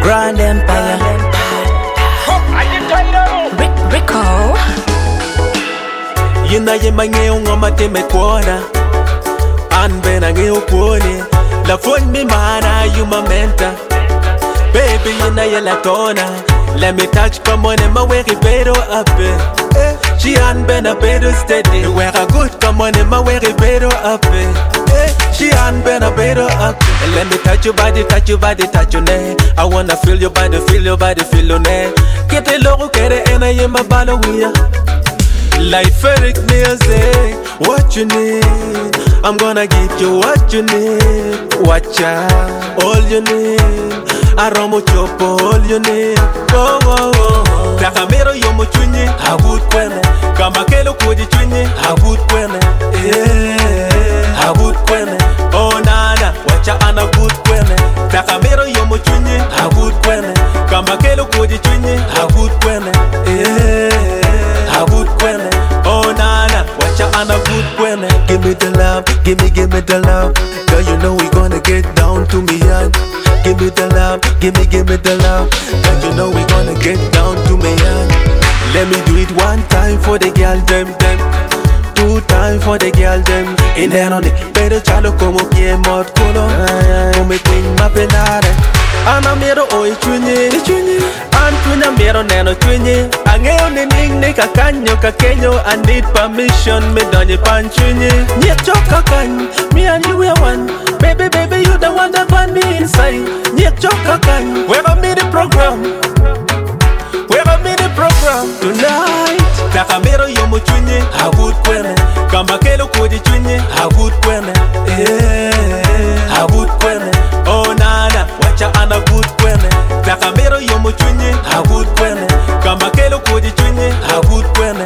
Grand Empire. Rico. Yina ye mangeo ngoma teme kuona Anbe na ngeo kuone La phone me mana you my mentor Baby yina ye la tona Let me touch come on in my way better up She anbe na better steady Where I good come on in my way better up She anbe na better up Let me touch your body, touch your body, touch your neck I wanna feel your body, feel your body, feel your neck Get the logo, get it and I am my ballerina Life Eric music, what you need I'm gonna give you what you need Watch out, all you need Aromo chopo, all you need Oh, oh, oh Takamero yomo chunye, hagud kwene Kamakelo kodi chunye, hagud kwene hagud kwene Oh nana, wacha ana good kwene Takamero yomo chunye, hagud kwene Kamakelo kodi chunye, hagud kwene hagud kwene Oh nana, wacha ana good kwene Give me the love, give me the love Girl you know we gonna get down to me hand Give me the love, give me the love Girl you know we gonna get down to me hand Let me do it one time for the girl them Two time for the girl them In there on it, pero chalo como pie mod culo Come queen ma penare Ana mero oi chunye Antunya mero neno chunye Angeo ni ning ni kakanyo kakenyo I need permission, me donye pan chunye Nyek choka kany, me and you are one Baby, baby, you the one that find me inside Nyek choka kany, we're a mini program We're a mini program tonight Takamero yomo chunye, hagud kwene Kamakelo kodi chunye, hagud kwene hagud kwene Oh nana, wacha ana good kwene Takamero yomo chunye, hagud kwene Kamakelo kodi chunye, hagud kwene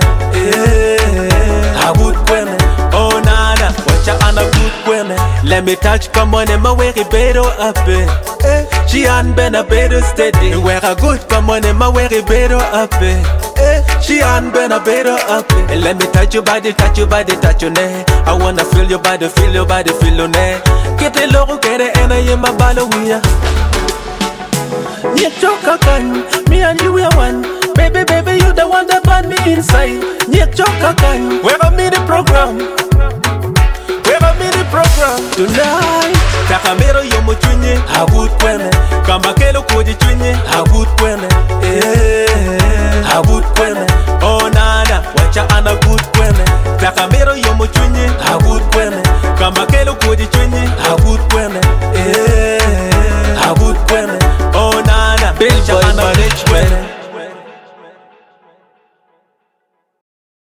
hagud kwene Oh nana, wacha ana good kwene Let me touch come on in my way better up She anbe na better steady Where I good come on in my way better up She anbe na better up Let me touch your body, touch your body, touch your neck I wanna feel your body, feel your body, feel your neck Get the logo, get it and I am my ballerina Nyek choka kany, me and you are one Baby, baby, you the one that find me inside Nyek choka kany, we're a mini program We're a mini program tonight Takamero yomo chunye, hagud kwene Kamakelo kodi chunye, hagud kwene hagud kwene Oh nana, wacha ana good kwene Takamero yomo chunye, hagud kwene Kamakelo kodi chunye, hagud kwene hagud kwene Oh nana, wacha ana good kwene